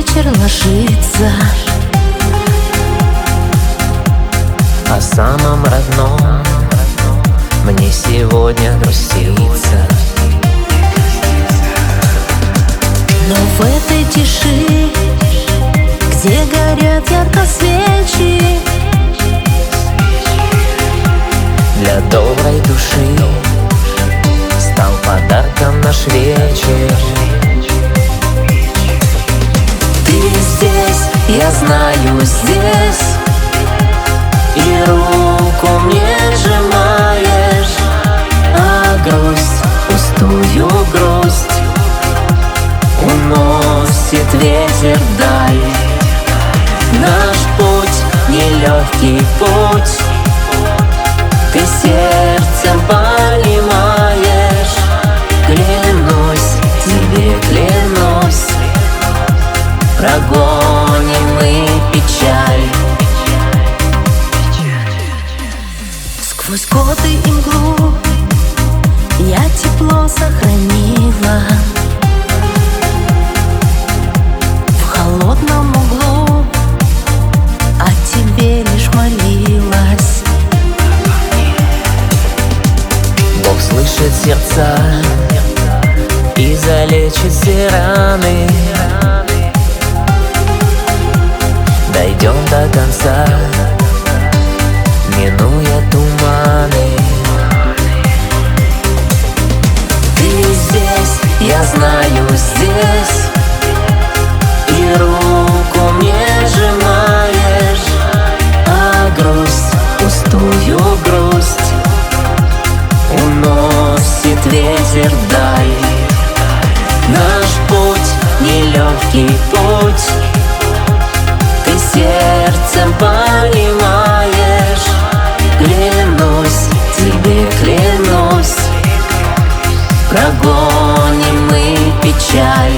вечер ложится, о самом родном мне сегодня грустится. но в этой тиши, где горят ярко свечи, Для доброй души стал подарком наш вечер. ты здесь, я знаю, здесь, И руку мне сжимаешь, а грусть, пустую грусть уносит ветер вдаль. Наш путь нелегкий путь, ты сердцем понимаешь. Клянусь, тебе клянусь, прогоним мы печаль. сквозь годы и мглу я тепло сохранила. В холодном углу о тебе лишь молилась. Бог слышит сердца и залечит все раны. Дойдем до конца, минуя туманы. Ты здесь, Я знаю, здесь, и руку мне сжимаешь, а грусть, пустую грусть уносит ветер вдаль. Наш путь нелегкий путь, ты сердцем понимаешь. Клянусь, тебе клянусь, прогоним мы печаль.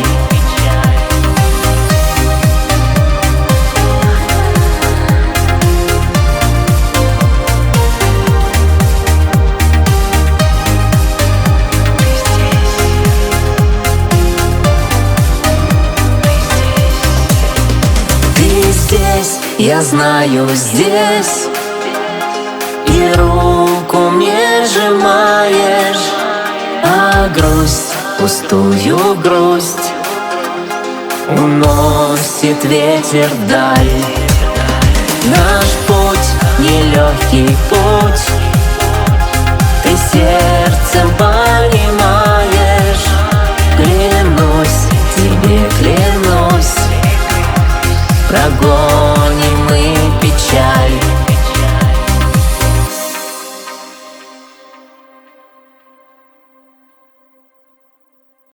ты здесь, Я знаю, здесь, и руку мне сжимаешь, а грусть, пустую грусть уносит ветер вдаль. Наш путь нелегкий путь, ты сердцем